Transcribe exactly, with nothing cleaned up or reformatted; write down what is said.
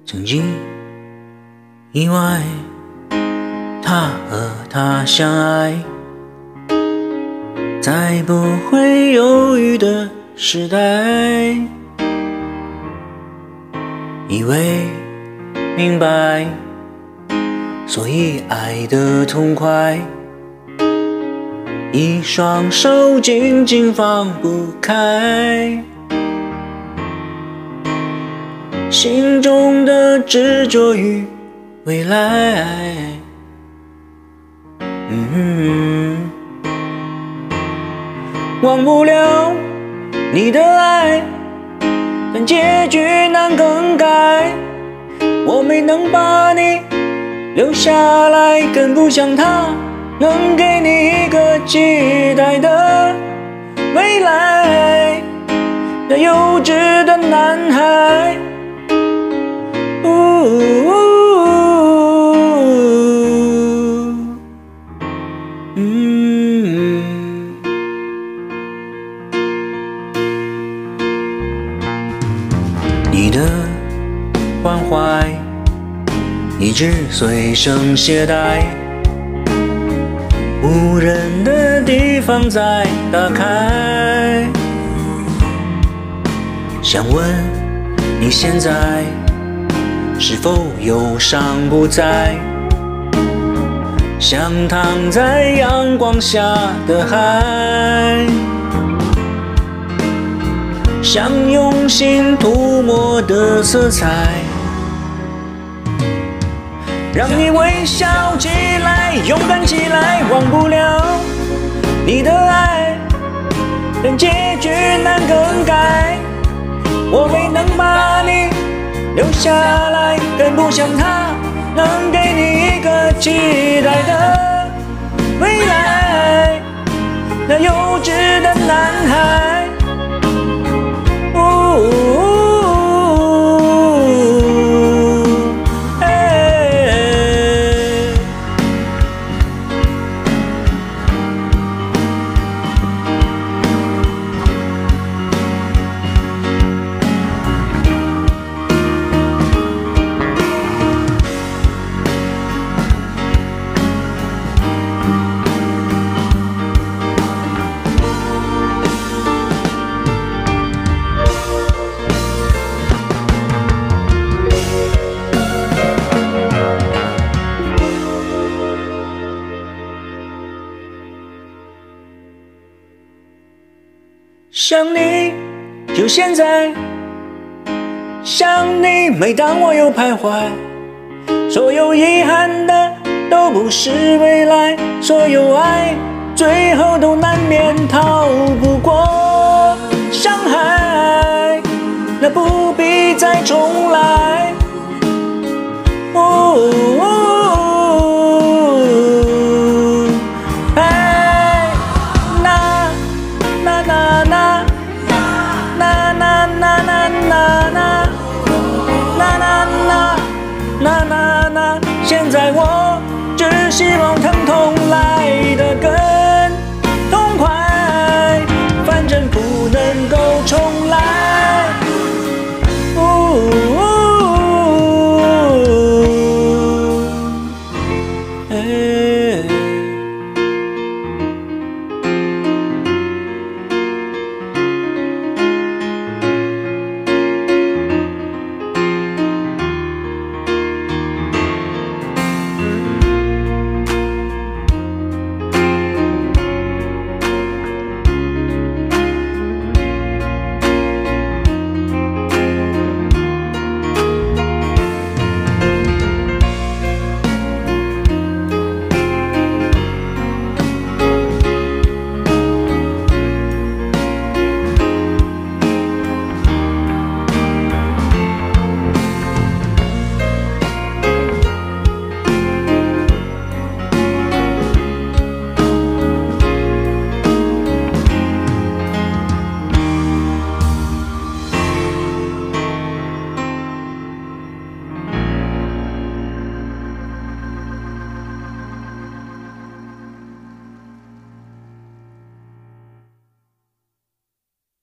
曾经意外，他和她相爱，在不会犹豫的时代，以为明白，所以爱得痛快，一双手紧紧放不开，心中的执着与未来。嗯，忘不了你的爱，但结局难更改。我没能把你留下来，更不像他能给你一个期待的未来。那幼稚的男孩，呜呜嗯，你的关怀一直随身携带，无人的地方再打开，想问你现在是否忧伤不再，像躺在阳光下的海，像用心涂抹的色彩，让你微笑起来，勇敢起来。忘不了你的爱，但结局难更改。我没能把你留下来，更不像他能给你一个期待的未来。那幼稚的男孩，哦想你就现在，想你每当我又徘徊，所有遗憾的都不是未来，所有爱最后都难免逃不过伤害，那不必再重来。哦